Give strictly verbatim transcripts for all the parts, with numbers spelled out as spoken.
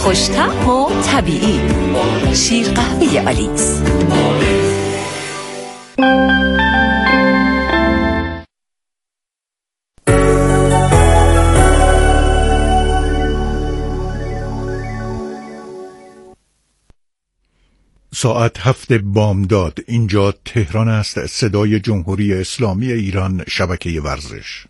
خوش‌طعم و طبیعی. شیر قهوه آلیس. ساعت هفت بامداد. اینجا تهران است. صدای جمهوری اسلامی ایران، شبکه ورزش.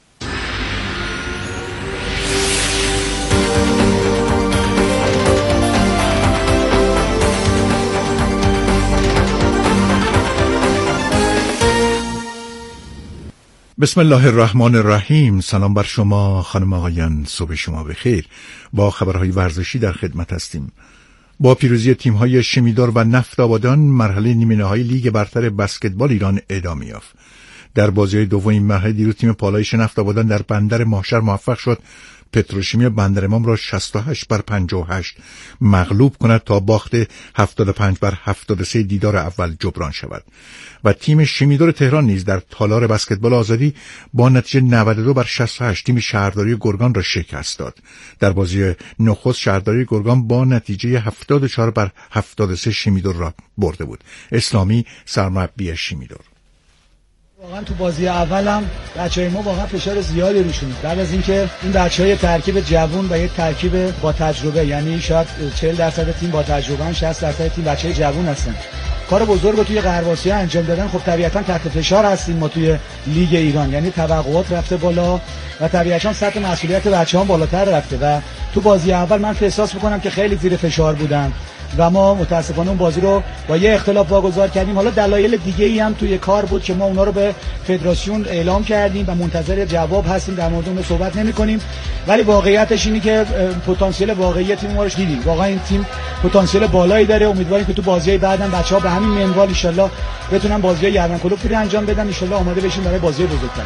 بسم الله الرحمن الرحیم. سلام بر شما خانم آقایان، صبح شما بخیر. با خبرهای ورزشی در خدمت هستیم. با پیروزی تیم‌های شمیدار و نفت آبادان، مرحله نیمه‌نهایی لیگ برتر بسکتبال ایران ادامه یافت. در بازی دوم این مرحله دیروز تیم پالایش نفت آبادان در بندر ماهشهر موفق شد پتروشیمی بندرامام را شصت و هشت بر پنجاه و هشت مغلوب کند تا باخت هفتاد و پنج بر هفتاد و سه دیدار اول جبران شود. و تیم شمیدار تهران نیز در تالار بسکتبال آزادی با نتیجه نود و دو بر شصت و هشت تیم شهرداری گرگان را شکست داد. در بازی نخست شهرداری گرگان با نتیجه هفتاد و چهار بر هفتاد و سه شمیدار را برده بود. اسلامی سرمربی شمیدار: واقعا تو بازی اولم بچهای ما واقعا فشار زیادی روشون بعد از اینکه این بچهای ترکیب جوون و یک ترکیب با تجربه، یعنی شاید چهل درصد تیم با تجربه، شصت درصد تیم بچهای جوون هستن، کار بزرگ رو توی قهرواسی انجام دادن. خب طبیعتا تحت فشار هستیم ما توی لیگ ایران، یعنی توقعات رفته بالا و طبیعتا سطح مسئولیت بچه‌ها بالاتر رفته و تو بازی اول من احساس می‌کنم که خیلی زیر فشار بودن و ما متاسفانه اون بازی رو با یه اختلاف واگذار کردیم. حالا دلایل دیگه‌ای هم توی کار بود که ما اونا رو به فدراسیون اعلام کردیم و منتظر جواب هستیم، در مورد اون صحبت نمی‌کنیم، ولی واقعیتش اینه که پتانسیل واقعی تیم ما رو دیدیم. واقعا این تیم پتانسیل بالایی داره. امیدواریم که تو بازی‌های بعداً بچه‌ها به همین منوال ان شاءالله بتونن بازی‌های یردن کلوب رو انجام بدن، ان شاءالله آماده بشیم برای بازی بزرگتر.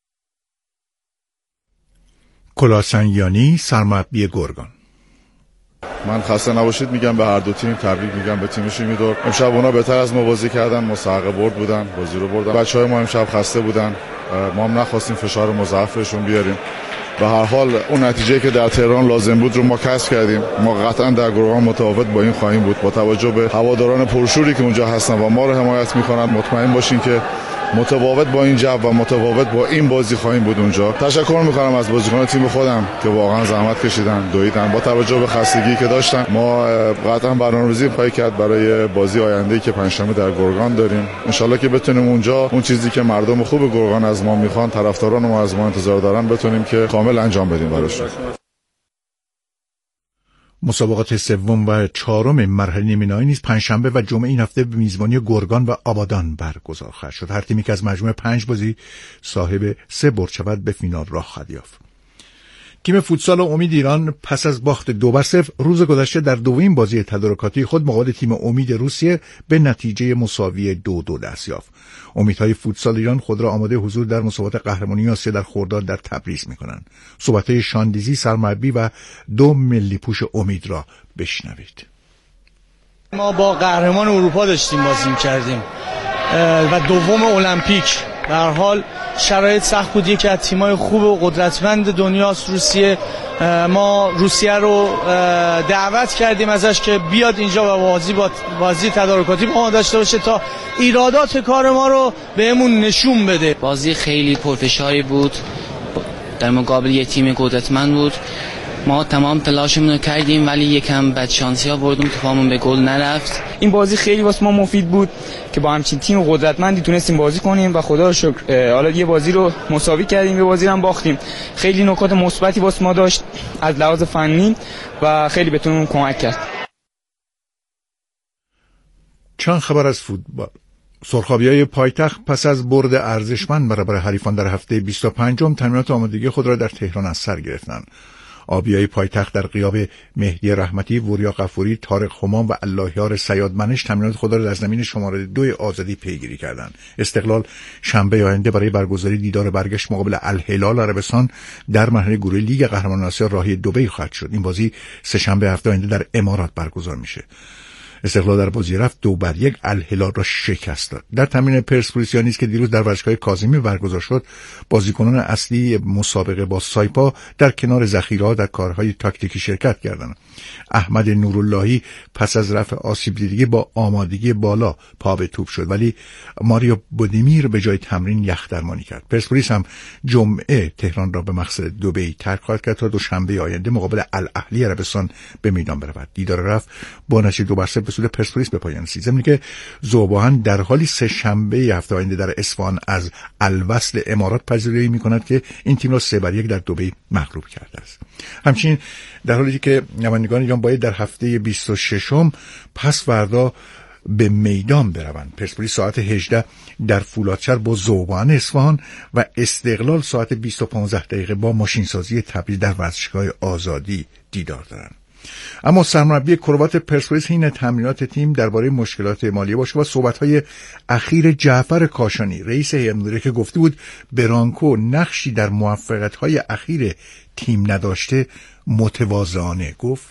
کلاسنیانی سرمربی گرگان: من خسته نباشید میگم به هر دو تیم، تبریک میگم به تیم شمیدار. امشب اونا بهتر از ما بازی کردن، مستحق برد بودن، بازی رو بردن. بچهای ما امشب خسته بودن، ما هم نخواستیم فشار مضاعفشون بیاریم. به هر حال اون نتیجه که در تهران لازم بود رو ما کسب کردیم. ما قطعا در گروه متفاوت با این خواهیم بود. با توجه به هواداران پرشوری که اونجا هستن و ما رو حمایت میکنن، مطمئن باشین که متفاوت با این جو و متفاوت با این بازی خواهیم بود اونجا. تشکر میکنم از بازیکنان تیم خودم که واقعا زحمت کشیدن، دویدن، با توجه به خستگی که داشتن. ما قطعا برنامه‌ریزی پای کرد برای بازی آینده‌ای که پنجشنبه در گرگان داریم. انشالله که بتونیم اونجا اون چیزی که مردم خوب گرگان از ما میخوان، طرفداران ما از ما انتظار دارن، بتونیم که کامل انجام بدیم براشون. مسابقات سوم و چهارم مرحله نیمه‌نهایی نیز پنجشنبه و جمعه این هفته به میزبانی گرگان و آبادان برگزار خواهد شد. هر تیمی که از مجموع پنج بازی صاحب سه برد شود به فینال راه خواهد یافت. تیم فوتسال امید ایران پس از باخت دو بر صفر روز گذشته در دومین بازی تدارکاتی خود مقابل تیم امید روسیه به نتیجه مساوی دو دو دست یافت. امیدهای فوتسال ایران خود را آماده حضور در مسابقات قهرمانی آسیا در خرداد در تبریز می‌کنند. صحبت‌های شاندیزی سرمربی و دو ملی پوش امید را بشنوید. ما با قهرمان اروپا داشتیم بازی می‌کردیم و دوم المپیک. به هر حال شرایط سخت بود. یکی از تیم‌های خوب و قدرتمند دنیاست روسیه. ما روسیه رو دعوت کردیم ازش که بیاد اینجا و بازی با بازی تدارکاتی با ما داشته باشه تا ایرادات کار ما رو بهمون نشون بده. بازی خیلی پرفشاری بود، در مقابل یه تیم قدرتمند بود. ما تمام تلاشمون رو کردیم ولی یکم بدشانسی ها بردیم، توپامون به گل نرفت. این بازی خیلی واسه ما مفید بود که با همچین تیم قدرتمندی تونستیم بازی کنیم و خدا رو شکر حالا یه بازی رو مساوی کردیم، یه بازی رو هم باختیم. خیلی نکات مثبتی واسه ما داشت از لحاظ فنی و خیلی بهتون کمک کرد. چند خبر از فوتبال. سرخابیای پایتخت پس از برد ارزشمند برابر حریفان در هفته بیست و پنجم تمرینات آمادگی خود را در تهران از سر گرفتند. آبیای پایتخت در غیاب مهدی رحمتی، وریا غفوری، طارق خمان و اللهیار سیادمنش تمرینات خود را در زمین شماره دو آزادی پیگیری کردند. استقلال شنبه آینده برای برگزاری دیدار برگشت مقابل الهلال عربستان در مرحله گروهی لیگ قهرمانان آسیا راهی دبی خواهد شد. این بازی سه شنبه هفته آینده در امارات برگزار میشه. استقلال در بازی رفت دو بر یک الهلال را شکست داد. در تمرین پرسپولیسیانی است که دیروز در ورزشگاه کاظمی برگزار شد، بازیکنان اصلی مسابقه با سایپا در کنار ذخیره‌ها در کارهای تاکتیکی شرکت کردند. احمد نوراللهی پس از رفع آسیب دیدگی با آمادگی بالا پا به توپ شد، ولی ماریو بودیمیر به جای تمرین یخ درمانی کرد. پرسپولیس هم جمعه تهران را به مقصد دبی ترک خواهد کرد تا دوشنبه آینده مقابل الاهلی عربستان به میدان برود. دیدار رفت با نتیجه دو بر صفر به سود پرسپولیس به پایان رسید. ضمن که ذوباهن در حالی سه شنبه هفته آینده در اصفهان از الوصل امارات پذیرایی می‌کند که این تیم را سه بر یک در دبی مغلوب کرده است. همچنین در حالی که نمایندگان ایران باید در هفته بیست و ششم پس فردا به میدان بروند. پرسپولیس ساعت هجده در فولادشهر با ذوباهن اصفهان و استقلال ساعت بیست و پانزده دقیقه با ماشینسازی تبریز در ورزشگاه آزادی دیدار دارند. اما سرمربی کروات پرسپولیس حین تمرینات تیم درباره مشکلات مالی باشه و صحبت‌های اخیر جعفر کاشانی رئیس هیئت مدیره که گفته بود برانکو نقشی در موفقیت‌های اخیر تیم نداشته متواضعانه گفت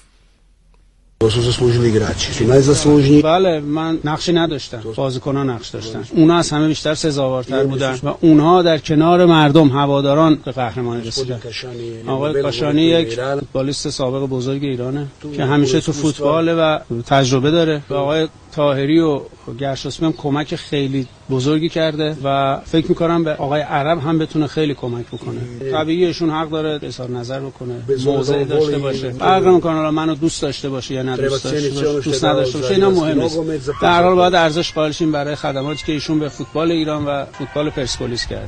بله، من نقشی نداشتم، بازیکنان نقش داشتن. اونا از همه بیشتر سزاوارتر بودن و اونها در کنار مردم هواداران به قهرمانی رسیدن. آقای کاشانی یک فوتبالیست سابق بزرگ ایرانه که همیشه تو فوتبال و تجربه داره. و آقای طاهری و گرشاسبی هم کمک خیلی بزرگی کرده و فکر می‌کنم به آقای عرب هم بتونه خیلی کمک بکنه. طبیعیه ایشون حق داره اظهار نظر بکنه، موضع داشته باشه. فرق نمی‌کنه حالا منو دوست داشته باشه یا نه دوست داشته باشه، دوست نداشته باشه، اینا مهم نیست. در حال باید ارزش قائل شیم برای خدماتی که ایشون به فوتبال ایران و فوتبال پرسپولیس کرده.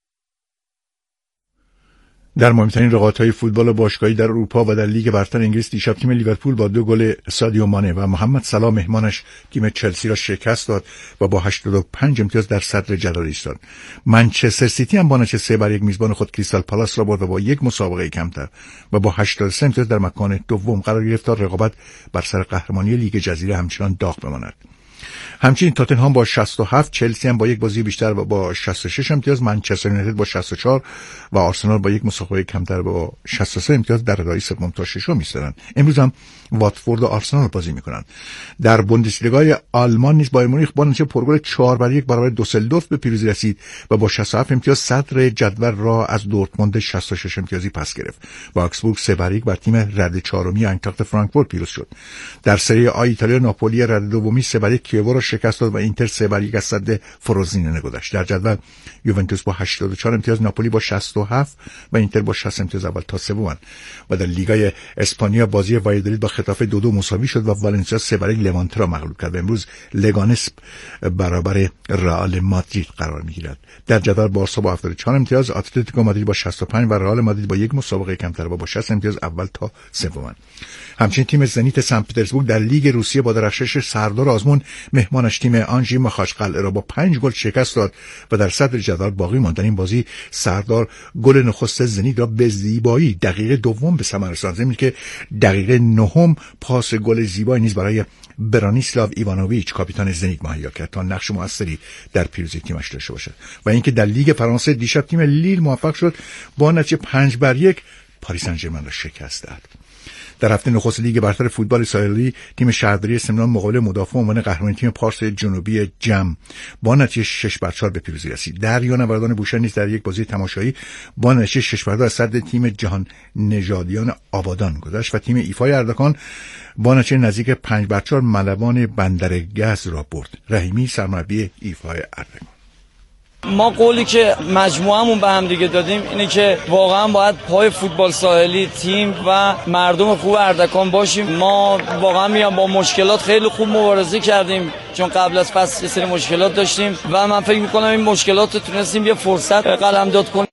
در مهمترین رقابت‌های فوتبال باشگاهی در اروپا و در لیگ برتر انگلیس دیشب تیم لیورپول با دو گل سادیو مانه و محمد صلاح مهمانش تیم چلسی را شکست داد و با هشتاد و پنج امتیاز در صدر جدول ایستاد. منچستر سیتی هم با نتیجه سه بر یک میزبان خود کریستال پالاس را برد و با یک مسابقه کمتر و با هشتاد و سه امتیاز در مکان دوم قرار گرفت تا رقابت بر سر قهرمانی لیگ جزیره همچنان داغ بماند. همچنین تاتنهام با شصت و هفت، چلسی هم با یک بازی بیشتر و با شصت و شش امتیاز، منچستر یونایتد با شصت و چهار و آرسنال با یک مسابقه کمتر با شصت و سه امتیاز در ردای سوم تا ششم ایستادند. امروز هم واتفورد و آرسنال بازی می‌کنند. در بوندسلیگای آلمان نیز بایر مونیخ با نتیجه پرگل چهار بر یک برابر دوسلدورف به پیروزی رسید و با شصت و هفت امتیاز صدر جدول را از دورتموند شصت و شش امتیازی پس گرفت. و آکسبورگ سه بر یک بر تیم رده چهارمی آینتراخت فرانکفورت پیروز شد. در سری آ ایتالیا ناپولی رده دومی سه بر یک کیوو را شکست داد و اینتر سه بر یک از صد فروزینه گذشت. در جدول یوونتوس با هشتاد و چهار امتیاز، ناپولی با شصت و هفت و اینتر با شصت امتیاز اول تا سومن. و در لیگای اسپانیا بازی وایادولید با خطافه دو دو مساوی شد و والنسیا سه بر یک لوانته را مغلوب کرد و امروز لگانس برابر رئال مادرید قرار می‌گیرد. در جدول بارسا با هفتاد و چهار امتیاز، اتلتیکو مادرید با شصت و پنج و رئال مادرید با یک مسابقه کمتر و با شصت امتیاز اول تا سومن. همچنین تیم زنیت سن پترزبورگ در لیگ روسیه با درخشش سردار آزمون مهمانش تیم آنژی ماخاچقلعه را با پنج گل شکست داد و در صدر جدول باقی ماند. در این بازی سردار گل نخست زنیت را به زیبایی دقیقه دوم به ثمر رساند، زمین که دقیقه نهم پاس گل زیبایی نیز برای برانیسلاو ایوانوویچ کاپیتان زنیت مهیا کرد تا نقش موثری در پیروزی تیمش داشته باشد. و اینکه در لیگ فرانسه دیشب تیم لیل موفق شد با نتیجه پنج بر یک پاریس سن ژرمن را شکست دهد. در هفته نخست لیگ برتر فوتبال اسرائیلی تیم شهرداری سمنان مقابل مدافع عنوان قهرمان تیم پارس جنوبی جم با نتیجه شش بر چهار به پیروزی رسید. دریانوردان بوشهر نیز در یک بازی تماشایی با نتیجه شش بر دو از صدر تیم جهان نژادیان آبادان گذشت و تیم ایفای اردکان با نتیجه نزدیک پنج بر چهار ملوان بندرگز را برد. رحیمی سرمربی ایفای اردکان: ما قولی که مجموعمون به هم دیگه دادیم اینه که واقعا باید پای فوتبال ساحلی تیم و مردم خوب اردکان باشیم. ما واقعا میام با مشکلات خیلی خوب مبارزه کردیم، چون قبل از فصل یه سری مشکلات داشتیم و من فکر میکنم این مشکلات تونستیم یه فرصت قلمداد کنیم.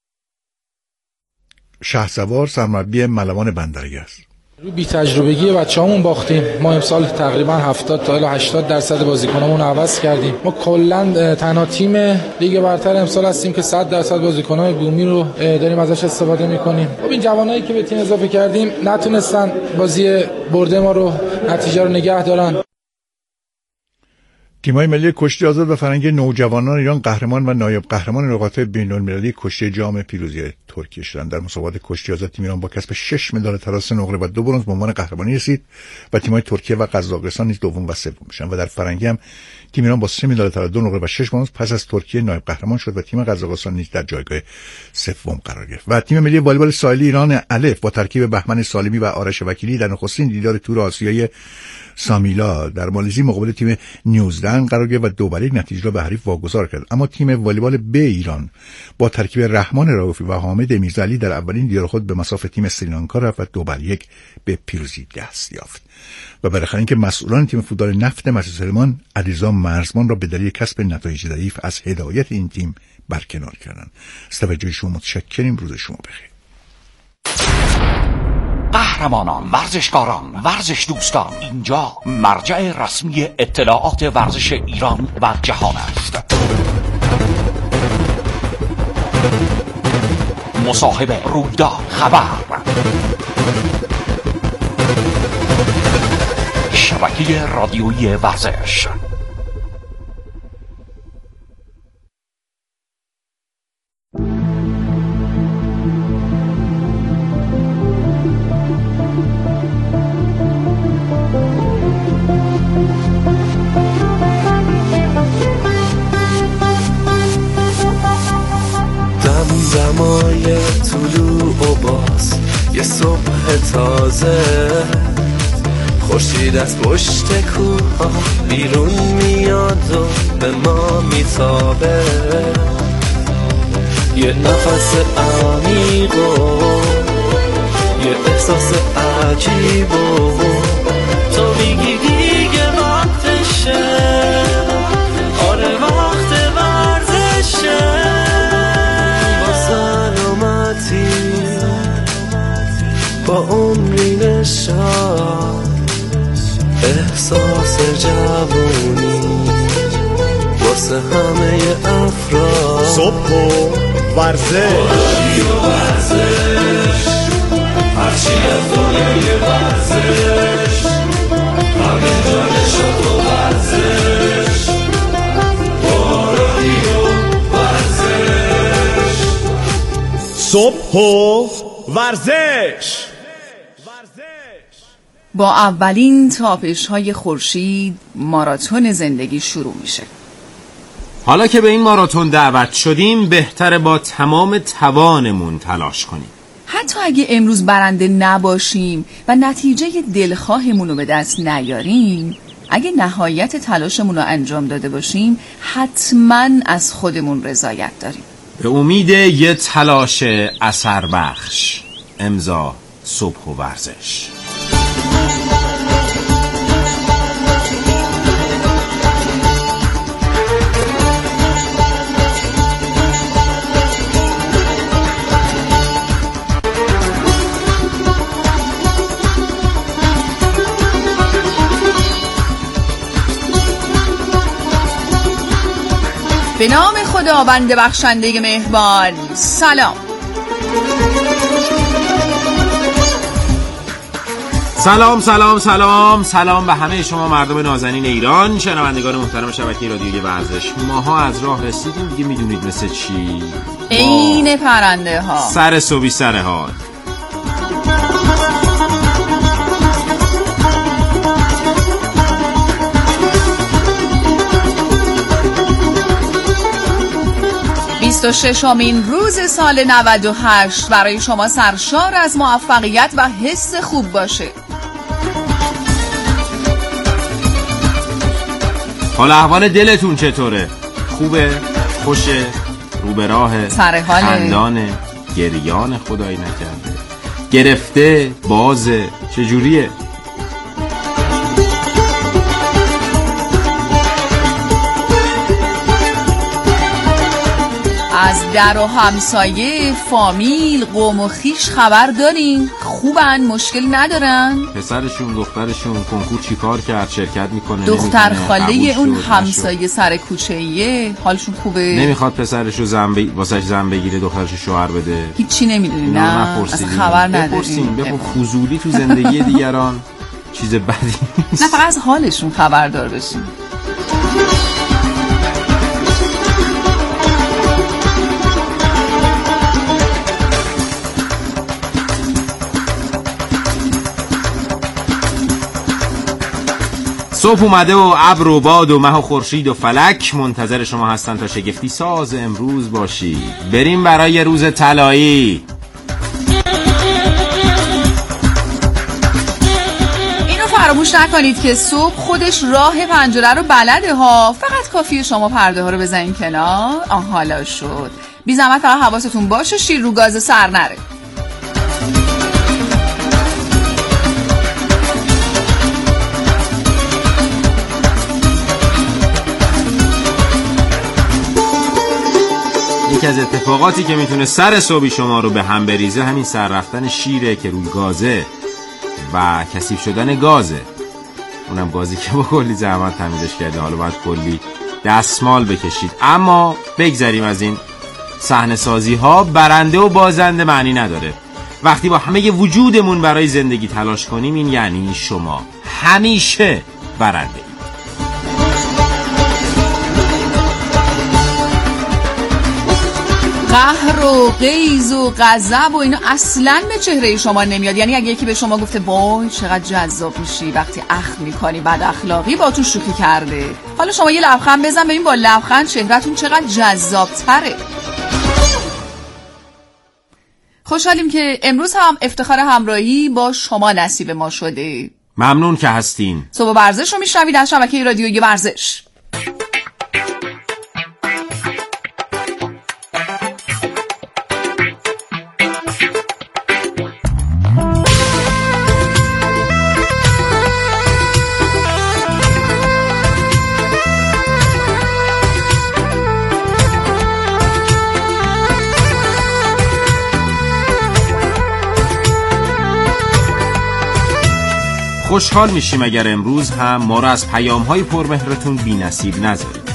شهسوار سرمربی ملوان بندرگز: بی تجربگی بچه‌هامون باختیم. ما امسال تقریبا هفتاد تا هشتاد درصد بازیکنامون رو عوض کردیم. ما کلا تنها تیم لیگ برتر امسال هستیم که صد درصد بازیکن‌های بومی رو داریم ازش استفاده می‌کنیم. خب این جوانایی که به تیم اضافه کردیم نتونستن بازی برده ما رو نتیجه رو نگه دارن. تیم‌های ملی کشتی آزاد و فرنگی نوجوانان ایران قهرمان و نایب قهرمان رقابت بین‌المللی کشتی جام پیروزی ترکیه شدند. در مسابقات کشتی آزاد تیم ایران با کسب شش مدال طلا، سه نقره و دو برنز به عنوان قهرمانی رسید و تیم‌های ترکیه و قزاقستان نیز دوم و سوم شدند. و در فرنگی هم تیم ایران با سه مدال طلا، دو نقره و شش برنز پس از ترکیه نایب قهرمان شد و تیم قزاقستان نیز در جایگاه سوم قرار گرفت. و تیم ملی والیبال ساحلی ایران الف با ترکیب بهمن سالمی و آرش وکیلی در نخستین دیدار تور آسیایی سامیلا در مالزی مقابل تیم نیوزلند قرار گرفت و دو بر یک نتیجه را به حریف واگذار کرد. اما تیم والیبال ب ایران با ترکیب رحمان رؤوفی و حامد میرزعلی در اولین دیدار خود به مصاف تیم سریلانکا رفت و دو بر یک به پیروزی دست یافت. و بالاخره اینکه مسئولان تیم فوتبال نفت مسجدسلیمان علیرضا مرزمان را به دلیل کسب نتایج ضعیف از هدایت این تیم برکنار کردند. از توجه شما متشکریم. روز شما بخیر. قهرمانان، ورزشکاران، ورزش دوستان، اینجا مرجع رسمی اطلاعات ورزش ایران و جهان است. مصاحبه، رویداد، خبر، شبکه رادیویی ورزش. دمای طلوع و باز یه صبح تازه، خورشید از پشت کوه بیرون میاد و به ما میتابه، یه نفس عمیق و یه احساس عجیب و تو میگی دیگه وقتشه، آره وقت ورزشه، با عمری نشان احساس جوونی واسه همه افراد، صبح و ورزش هرچی از دنیای ورزش همه جا نشد و ورزش با رادیو ورزش. صبح و ورزش. با اولین تابش های خورشید ماراتون زندگی شروع میشه. حالا که به این ماراتون دعوت شدیم بهتره با تمام توانمون تلاش کنیم. حتی اگه امروز برنده نباشیم و نتیجه دلخواهمون رو به دست نیاریم، اگه نهایت تلاشمون رو انجام داده باشیم حتما از خودمون رضایت داریم. به امید یه تلاش اثر بخش. امضا صبح و ورزش. به نام خداوند بخشنده مهربان. سلام. سلام سلام سلام سلام به همه شما مردم نازنین ایران، شنوندگان محترم شبکه رادیویی ورزش. ماها از راه رسیدیم دیگه، میدونید مثل چی؟ عین پرنده ها، سر صبحی سر حال. بیست و ششمین روز سال نود و هشت برای شما سرشار از موفقیت و حس خوب باشه. حال احوال دلتون چطوره؟ خوبه؟ خوشه؟ رو به راهه؟ سر حاله؟ خندانه؟ گریان خدایی نکرده؟ گرفته؟ بازه؟ چجوریه؟ از در و همسایه، فامیل، قوم و خیش خبر دارین؟ خوبن؟ مشکل ندارن؟ پسرشون دخترشون کنکور چیکار کرد؟ شرکت میکنه؟ دختر خاله اون همسایه سر کوچه‌ایه حالشون خوبه؟ نمیخواد پسرشو زن ب... واسش زن بگیره دخترشو شوهر بده؟ هیچی نمیدونی؟ نه اصلا خبر نداریم. بخون فضولی تو زندگی دیگران چیز بدی نیست. نه فقط از حالشون خبردار بشین. صبح اومده و ابر و باد و مه و خورشید و فلک منتظر شما هستن تا شگفتی ساز امروز باشی. بریم برای روز طلایی. اینو فراموش نکنید که صبح خودش راه پنجره رو بلده ها، فقط کافیه شما پرده ها رو بزنین کنار. آن حالا شد. بی زحمت فقط حواستون باشه شیر رو گاز سر نره. یکی از اتفاقاتی که میتونه سر صبحی شما رو به هم بریزه همین سر رفتن شیره که روی گازه و کثیف شدن گازه. اونم گازی که با کلی زحمت تمیزش کرده، حالا باید کلی دستمال بکشید. اما بگذریم از این صحنه سازی ها. برنده و بازنده معنی نداره. وقتی با همه وجودمون برای زندگی تلاش کنیم، این یعنی شما همیشه برنده. قهر و غیظ و غضب و اینا اصلاً به چهره شما نمیاد. یعنی اگه یکی به شما گفته وای چقدر جذاب میشی وقتی اخم میکنی، بد اخلاقی با تو شوخی کرده، حالا شما یه لبخند بزن ببین با لبخند چهرهتون چقدر جذاب تره. خوشحالیم که امروز هم افتخار همراهی با شما نصیب ما شده. ممنون که هستین. صبح ورزش رو میشنوید از شبکه رادیویی ورزش. خوشحال میشیم اگر امروز هم ما را از پیام‌های پرمهرتون بی نصیب نذارید.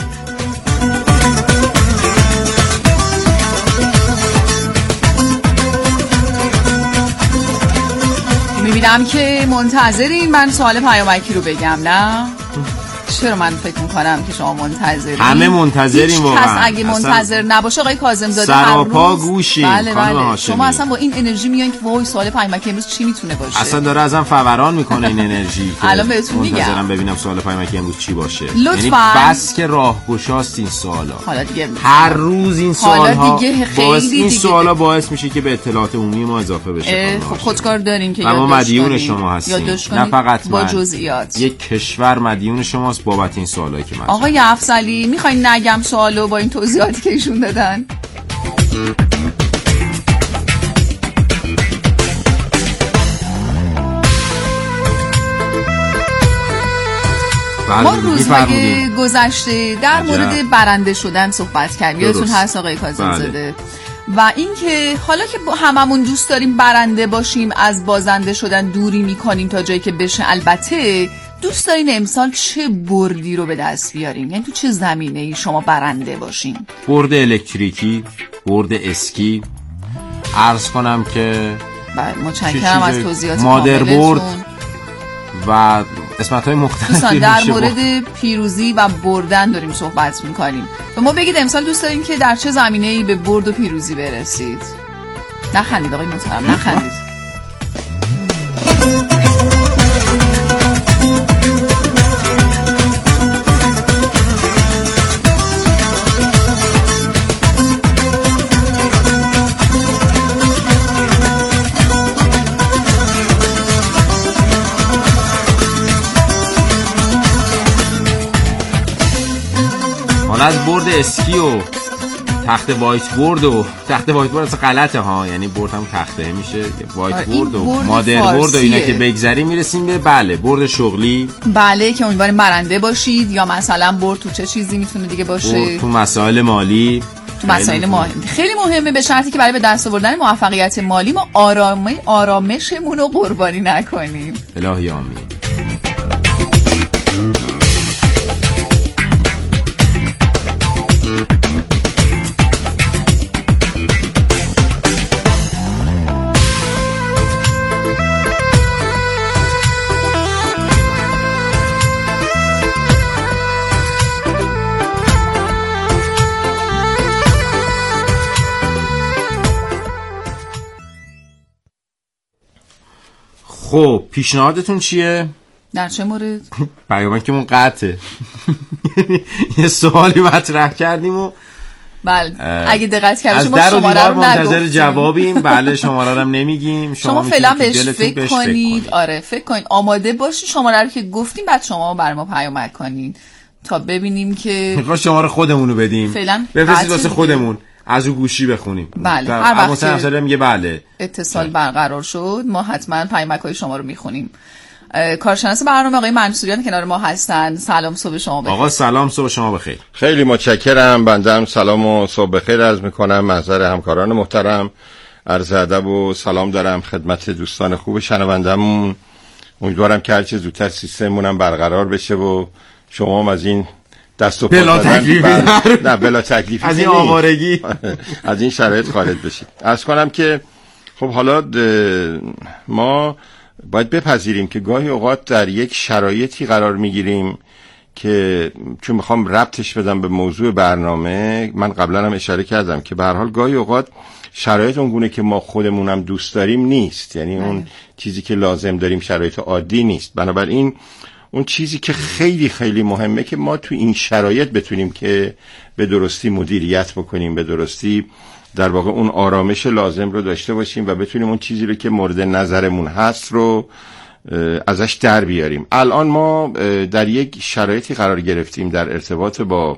میبینم که منتظرین من سوال پیامکی رو بگم. نه؟ چرا من فکر میکنم که شما منتظرین؟ همه منتظرین واقعا. هیچ کس اگه منتظر نباشه آقای کاظم زاده سراپا گوشیم. بله بله. شما اصلا با این انرژی میان که وای سوال پیامکی امروز چی میتونه باشه؟ اصلا داره ازم فوران میکنه این انرژی. الان بهتون میگم. منتظرم ببینم سوال پیامکی امروز چی باشه. لطفاً. یعنی بس که راهگشاست این سوالا. حالا دیگه هر روز این سوالها باعث این دیگه. سوالا باعث میشه که به اطلاعات عمومی ما اضافه بشه. خب خودکار دارین که ما مدیون شما هستیم. نه فقط با جزئیات. یک کشور مدیون شماست بابت این سوالایی که من. آقای افضلی میخواین نگم سوالو با این توضیحاتی که ایشون دادن؟ ما روزهای گذشته در مورد برنده شدن صحبت کردیم. یادتون هست آقای کاظم زاده؟ و اینکه حالا که هممون دوست داریم برنده باشیم، از بازنده شدن دوری میکنیم تا جایی که بشه. البته دوست دارین امسال چه بردی رو به دست بیارین؟ یعنی تو چه زمینه ای شما برنده باشین؟ برد الکتریکی، برد اسکی. عرض کنم که متشکرم از توضیحات مادر برد و قسمت های مختلفی. در مورد پیروزی و بردن داریم صحبت میکنیم و ما بگید امسال دوست دارین که در چه زمینه ای به برد و پیروزی برسید؟ نخندید آقای محترم، نخندید. از برد اسکی و تخت وایت بورد و تخت وایت بورد اصلا غلطه ها، یعنی برد هم تخته میشه وایت بورد و مادر بورد و اینا که بگذری میرسیم به بله برد شغلی. بله که امیدواریم برنده باشید. یا مثلا برد تو چه چیزی میتونه دیگه باشه؟ برد تو مسائل مالی. تو مسائل مالی خیلی مهمه، به شرطی که برای به دست آوردن موفقیت مالی ما آرامش آرامشمون رو قربانی نکنیم. الهی آمین. خب پیشنهادتون چیه؟ در چه مورد؟ پیامک که من قطعه یه سوالی مطرح کردیم و بله اگه دقت کردید ما شماره رو منتظر جوابیم. بله شماره رو هم نمیگیم، شما, شما فعلا بهش فکر کنید. آره فکر کنید، آماده باشید شماره رو که گفتیم بعد شما برای ما پیامک کنید تا ببینیم که میخوام شماره خودمون رو بدیم فعلا بفرستید واسه خودمون از رو گوشی بخونیم. بله هر وقت مثلا میگه بله اتصال برقرار شد ما حتما پیامک‌های شما رو میخونیم. کارشناس برنامه آقای منصوریان کنار ما هستن. سلام صبح شما بخیر. آقا سلام صبح شما بخیر. خیلی متشکرم. بنده هم سلام و صبح بخیر عرض میکنم محضر همکاران محترم. عرض ادب و سلام دارم خدمت دوستان خوب شنوندمون. امیدوارم که هرچه زودتر سیستممون هم برقرار بشه و شما هم از این دست و پا بلا تکلیفی نه بلا تکلیفی از این آوارگی از این شرایط خارج بشید. عرض کنم که خب حالا ما باید بپذیریم که گاهی اوقات در یک شرایطی قرار میگیریم که چون میخوام ربطش بدم به موضوع برنامه، من قبلا هم اشاره کردم که به هر حال گاهی اوقات شرایط اونگونه که ما خودمونم دوست داریم نیست، یعنی اون چیزی که لازم داریم شرایط عادی نیست. بنابراین اون چیزی که خیلی خیلی مهمه که ما تو این شرایط بتونیم که به درستی مدیریت بکنیم، به درستی در واقع اون آرامش لازم رو داشته باشیم و بتونیم اون چیزی رو که مورد نظرمون هست رو ازش در بیاریم. الان ما در یک شرایطی قرار گرفتیم در ارتباط با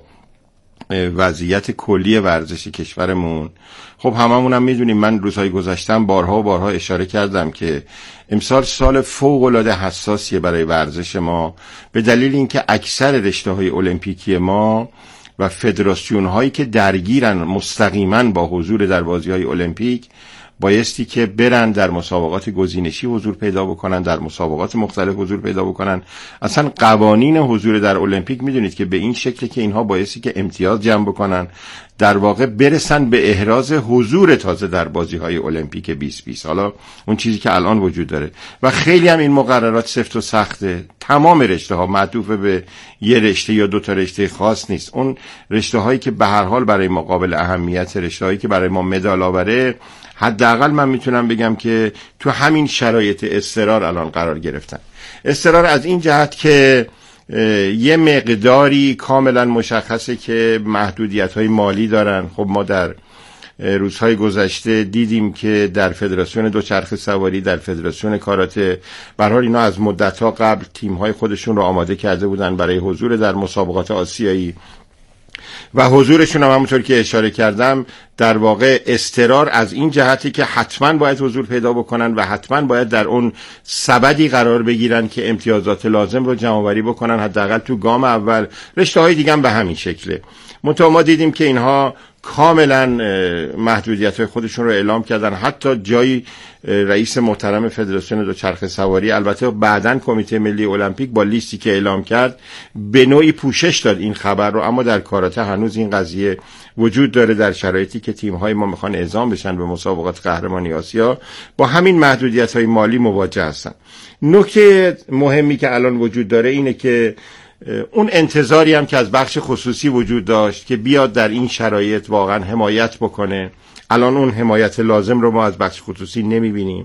وضعیت کلی ورزش کشورمون. خب هممون هم میدونیم، من روزهای گذشتم بارها و بارها اشاره کردم که امسال سال فوق العاده حساسیه برای ورزش ما، به دلیل اینکه اکثر رشته‌های المپیکی ما و فدراسیون هایی که درگیرن مستقیما با حضور در بازی‌های المپیک بایستی که برن در مسابقات گزینشی حضور پیدا بکنن، در مسابقات مختلف حضور پیدا بکنن. اصلا قوانین حضور در المپیک میدونید که به این شکل که اینها بایستی که امتیاز جمع بکنن، در واقع برسن به احراز حضور تازه در بازی‌های المپیک بیست بیست. حالا اون چیزی که الان وجود داره و خیلی هم این مقررات سفت و سخته. تمام رشته‌ها معطوف به یه رشته یا دو تا رشته خاص نیست. اون رشته‌هایی که به هر حال برای ما قابل اهمیت، رشته‌هایی که برای ما مدال آوره، حداقل من میتونم بگم که تو همین شرایط اضطرار الان قرار گرفتن. اضطرار از این جهت که یه مقداری کاملا مشخصه که محدودیت‌های مالی دارن. خب ما در روزهای گذشته دیدیم که در فدراسیون دوچرخه سواری، در فدراسیون کاراته، به هر حال اینا از مدت‌ها قبل تیم‌های خودشون رو آماده کرده بودن برای حضور در مسابقات آسیایی و حضورشون هم همونطور که اشاره کردم در واقع اضطرار از این جهتی که حتما باید حضور پیدا بکنن و حتما باید در اون سبدی قرار بگیرن که امتیازات لازم رو جمع آوری بکنن، حداقل تو گام اول. رشته‌های دیگه هم به همین شکله. منتها ما دیدیم که اینها کاملا محدودیت‌های خودشون رو اعلام کردن. حتی جایی رئیس محترم فدراسیون دوچرخه سواری، البته بعداً کمیته ملی المپیک با لیستی که اعلام کرد به نوعی پوشش داد این خبر رو، اما در کاراته هنوز این قضیه وجود داره. در شرایطی که تیم‌های ما میخوان اعزام بشن به مسابقات قهرمانی آسیا با همین محدودیت‌های مالی مواجه هستن. نکته مهمی که الان وجود داره اینه که اون انتظاری هم که از بخش خصوصی وجود داشت که بیاد در این شرایط واقعا حمایت بکنه، الان اون حمایت لازم رو ما از بخش خصوصی نمیبینیم.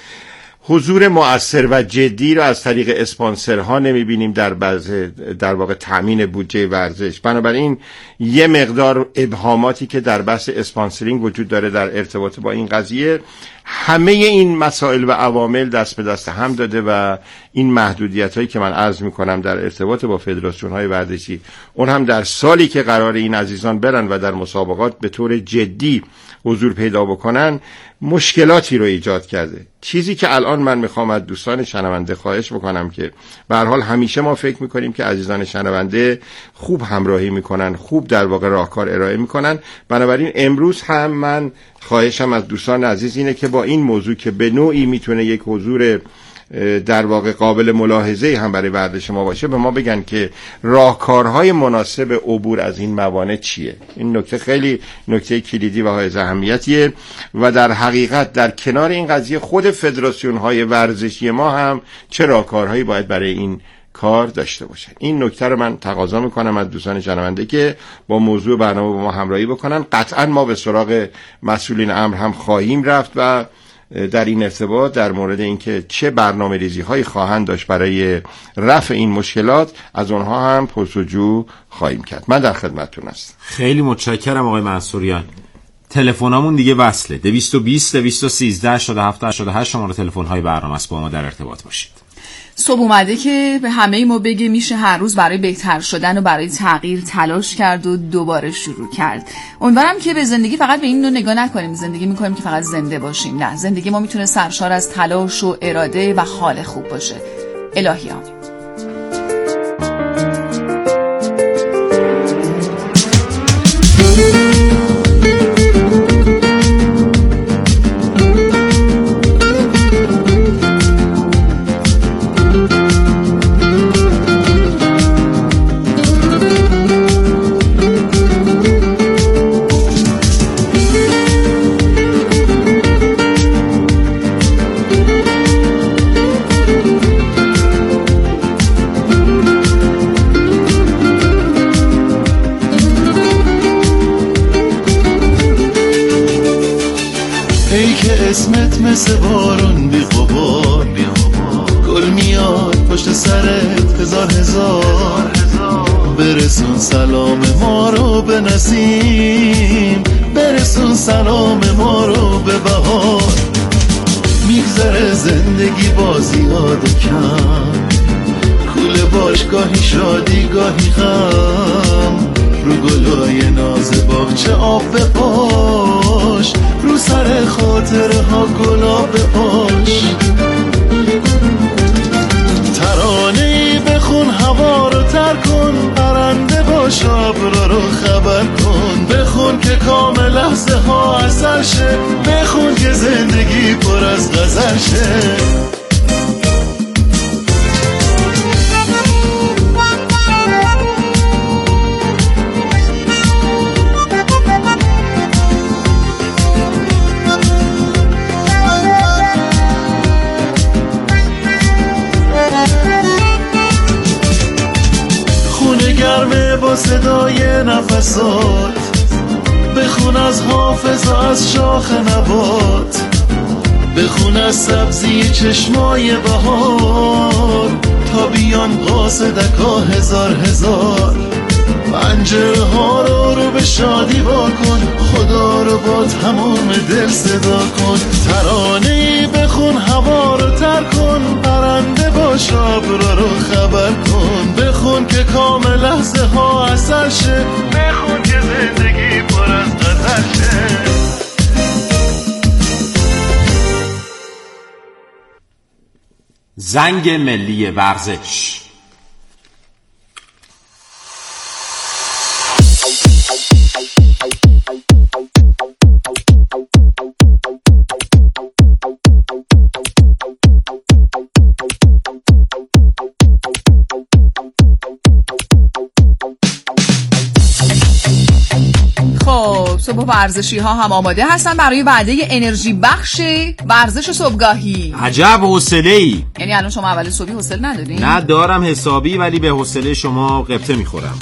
حضور مؤثر و جدی رو از طریق اسپانسرها نمیبینیم در بعض در واقع تامین بودجه ورزش. بنابراین یه مقدار ابهاماتی که در بحث اسپانسرینگ وجود داره در ارتباط با این قضیه، همه این مسائل و عوامل دست به دست هم داده و این محدودیت هایی که من عرض میکنم در ارتباط با فدراسیون های ورزشی، اون هم در سالی که قرار این عزیزان برن و در مسابقات به طور جدی حضور پیدا بکنن، مشکلاتی رو ایجاد کرده. چیزی که الان من میخوام از دوستان شنونده خواهش بکنم که به هر حال همیشه ما فکر میکنیم که عزیزان شنونده خوب همراهی میکنن، خوب در واقع راهکار ارائه میکنن. بنابراین امروز هم من خواهشم از دوستان عزیز اینه که با این موضوع که به نوعی میتونه یک حضور در واقع قابل ملاحظه هم برای ورزش ما باشه، به ما بگن که راهکارهای مناسب عبور از این موانع چیه. این نکته خیلی نکته کلیدی و حائز اهمیتیه و در حقیقت در کنار این قضیه خود فدراسیون های ورزشی ما هم چه راهکارهایی باید برای این کار داشته باشن. این نکته رو من تقاضا میکنم از دوستان شنونده که با موضوع برنامه با ما همراهی بکنن. قطعا ما به سراغ مسئولین امر هم خواهیم رفت و در این ارتباط در مورد اینکه چه برنامه ریزی هایی خواهند داشت برای رفع این مشکلات از اونها هم پرسجو خواهیم کرد. من در خدمتتون هستم. خیلی متشکرم آقای منصوریان. تلفنمون دیگه وصله. دویست و بیست دویست و سیزده هشتاد و هفت هشتاد و هشت شماره تلفن های برنامه است، با ما در ارتباط باشید. صبح اومده که به همه ما بگه میشه هر روز برای بهتر شدن و برای تغییر تلاش کرد و دوباره شروع کرد. امیدوارم که به زندگی فقط به این نوع نگاه نکنیم زندگی میکنیم که فقط زنده باشیم. نه، زندگی ما میتونه سرشار از تلاش و اراده و حال خوب باشه. الهی آمین. اسمت مثل بارون بی غبار، گل میاد پشت سرت هزار هزار. برسون سلام ما رو به نسیم، برسون سلام ما رو به بهار. میگذره زندگی با زیاد و کم، کوله باش گاهی شادی گاهی غم. رو گلای ناز باغچه آب به پاش، رو سر خاطره ها گلاب پاش. ترانه‌ای بخون هوا رو تر کن، پرنده باش ابرا رو خبر کن. بخون که کامل لحظه ها اثر شه، بخون که زندگی پر از غزل شه. با صدای نفسات، بخون از حافظ و از شاخ نبات. بخون از سبزی چشمای بهار، تا بیان قاصدکا هزار هزار. پنجره ها رو رو به شادی واکن، خدا رو با تمام دل صدا کن. ترانه‌ای بخون هوا رو تر کن، پرنده باش ابرا رو خبر کن. بخون که کامل لحظه ها اثر شه، بخون که زندگی پر از غزل شه. زنگ ملی ورزش. صبح ورزشی ها هم آماده هستن برای وعده انرژی بخش ورزش صبحگاهی. عجب حوصله‌ای. یعنی الان شما اول صبحی حوصله ندارین؟ نه دارم حسابی، ولی به حوصله شما قبطه میخورم.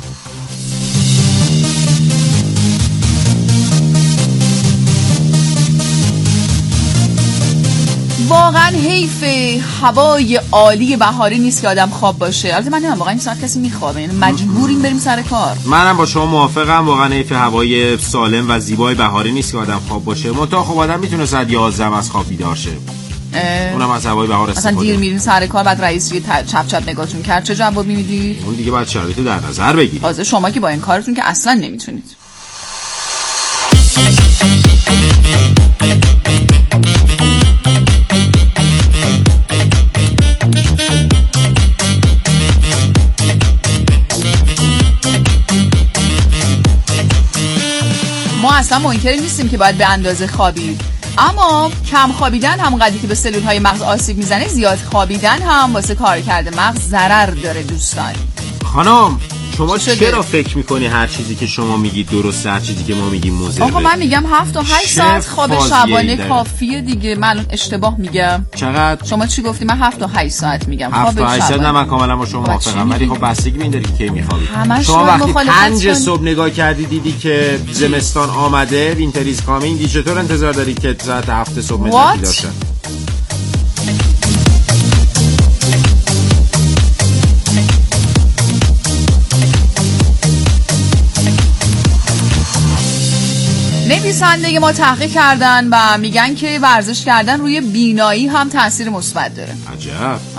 واقعا حیف هوای عالی بهاری نیست که آدم خواب باشه. البته من نمیدونم واقعا این ساعت کسی میخوابه، یعنی مجبوریم بریم سر کار. منم با شما موافقم، واقعا حیف هوای سالم و زیبای بهاری نیست که آدم خواب باشه. منتها خب آدم میتونه ساعت یازده از خواب بیدار شه، اونم از هوای بهار استفاده. مثلا دیر میرین سر کار، بعد رئیس روی چپ چپ نگاهتون کرد، چه جوابی میدید؟ اون دیگه باید شرایطو در نظر بگیرید. تازه شما که با این کارتون که اصلا نمیتونید. ما اصلا منکر نیستیم که باید به اندازه خوابید، اما کم خوابیدن هم قدری که به سلولهای مغز آسیب میزنه، زیاد خوابیدن هم واسه کارکرد مغز ضرر داره دوستان. خانم شما چرا فکر میکنی هر چیزی که شما میگید درسته، هر چیزی که ما میگیم مضره؟ آقا من میگم هفت تا هشت ساعت خواب شبانه کافیه دیگه. من اشتباه میگم؟ چقدر؟ شما چی گفتی؟ من هفت تا هشت ساعت میگم خواب شبانه. هفت تا هشت ساعت نه، من کاملا با شما موافقم، ولی خب بستگی به این داره که کی میخوابی. شما وقتی پنج صبح نگاه کردی دیدی که زمستان آمده، وینتر ایز کامینگ، چطور انتظار داری که ساعت هفت صبح مدتی داشته؟ نویسنده ما تحقیق کردن و میگن که ورزش کردن روی بینایی هم تاثیر مثبت داره. عجب.